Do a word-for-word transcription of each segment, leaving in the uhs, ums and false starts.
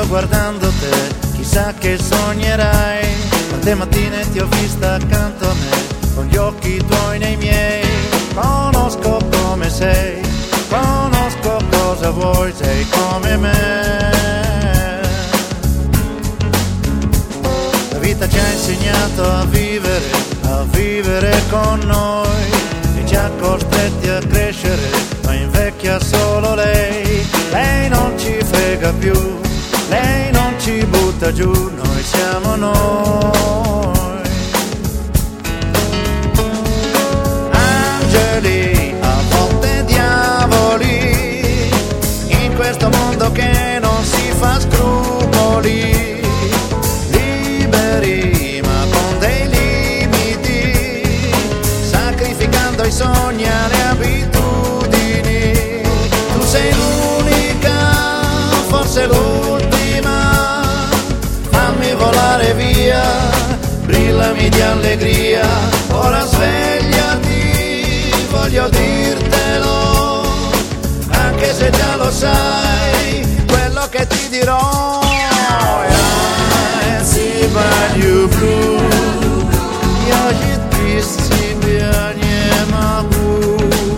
guardando te, chissà che sognerai. Quante mattine ti ho vista accanto a me, con gli occhi tuoi nei miei. Conosco come sei, conosco cosa vuoi, sei come me. La vita ci ha insegnato a vivere, a vivere con noi, e ci ha costretti a crescere, ma invecchia solo lei. Lei non ci frega più, lei non ci butta giù, noi siamo noi. Angeli, a volte diavoli, in questo mondo che non si fa scrupoli, liberi ma con dei limiti, sacrificando i sogni alle abitudini. Tu sei l'unica, forse l'ultima, fammi volare via, brillami di allegria. Ora svegliati, voglio dirtelo, anche se già lo sai, quello che ti dirò. I see by you blue, ja je triste себя не могу.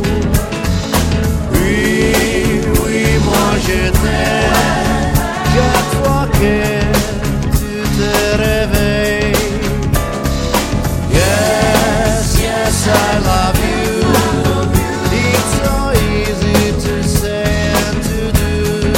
Oui, oui, moi je t'aime, chaque fois que tu te réveilles. Yes, yes, I love you. It's so easy to say and to do.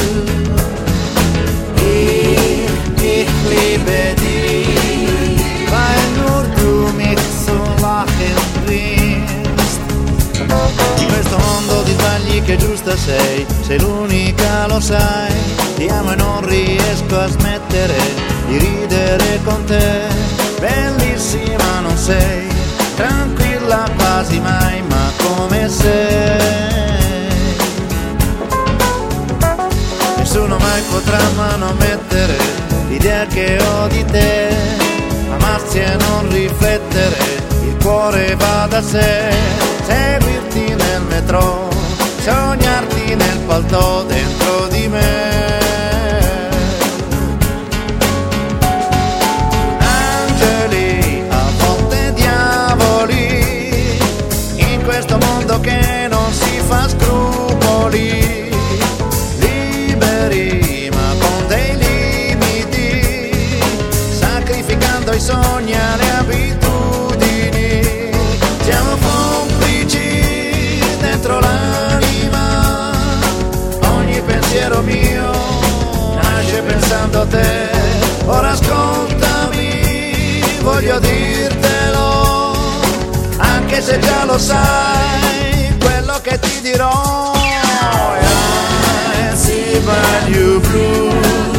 Ich, ich liebe dich, weil nur du mich so lachen bringst. In questo mondo di sbagli che giusta sei, sei l'unica, lo sai. Ti amo e non riesco a smettere di ridere con te. Bellissima non sei, tranquilla quasi mai, ma come sei. Nessuno mai potrà manomettere l'idea che ho di te. Amarsi e non riflettere, il cuore va da sé. Seguirti nel metro, sognarti nel palto dentro di me. Angeli, a volte diavoli, in questo mondo che non si fa scrupoli, liberi ma con dei limiti, sacrificando i sogni alle abitudini. Siamo complici dentro l'anima, ogni pensiero mio nasce pensando a te. Ora ascoltami, voglio dirtelo, anche se già lo sai, quello che ti dirò. I see by you blue.